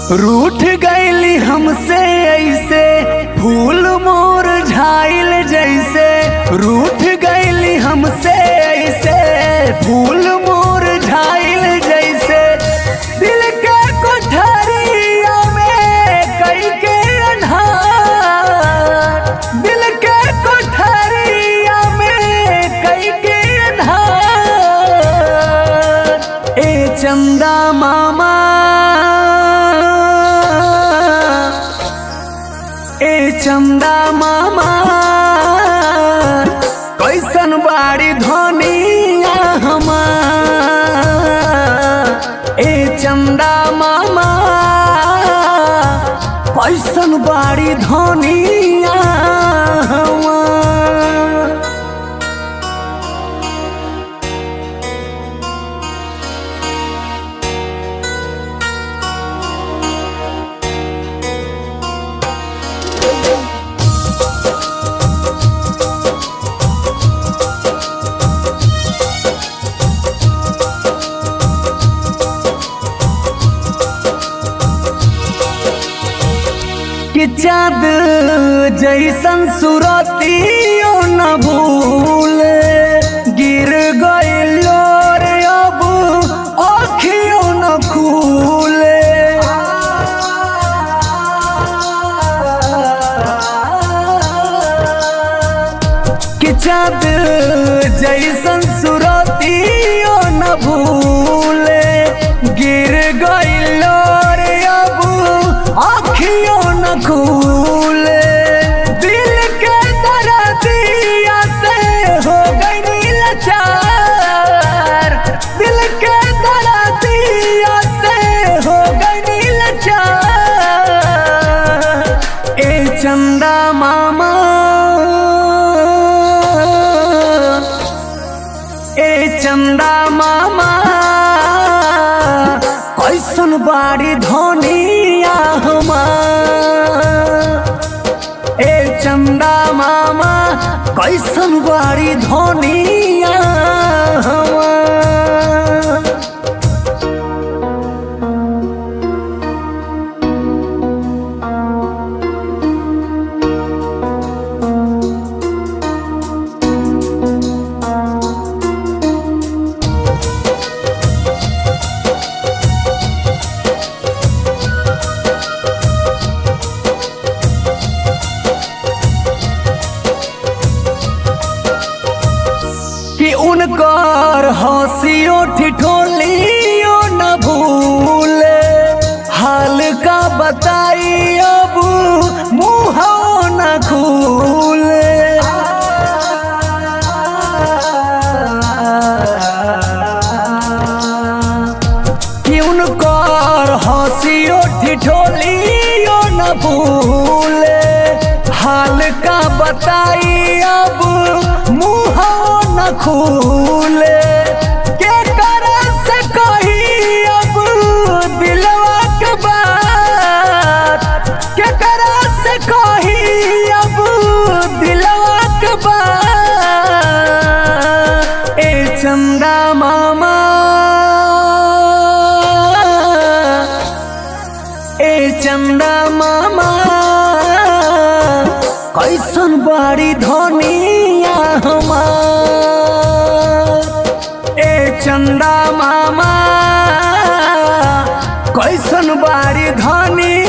रूठ गईली हमसे ऐसे फूल मोर झाइल जैसे। रूठ गईली हमसे ऐसे फूल मोर झाइल जैसे। दिल के कोठरिया में कई के अन्हार। दिल के कोठरिया में कई के अन्हार। ए चंदा मामा चंदा मामा कैसन बाड़ी धनिया हमार। ए चंदा मामा कैसन बाड़ी धनिया हमार। कि चाँद जैसन सुरतियो न भूले। गिर गइलो रे अब आँखियों न खुले। कि चाँद जैसन सुरतियो न भूले। गिर गइलो रे अब आँखियों न खुले। दिल के दर्दिया से हो गई लाचार। दिल के दर्दिया से हो गई लाचार। ए चंदा मामा ए चंदा मामा कैसन बाड़ी धनिया हमार। ए चंदा मामा कैसन बाड़ी धनिया हमार। कि उनकर हंसियो ठिठोलियो न भूले। हाल का बताई अब मुँह न खुले। कि उनकर हंसियो ठिठोलियो न भूले। हाल का बताई अब मुँह न खुले। के करा से कही अब दिलवा के बात। के करा से कही अब दिलवा के बात। ए चंदा मामा ए चंदा मामा कैसन बाड़ी धनिया हमार। ए चंदा मामा कैसन बाड़ी धनिया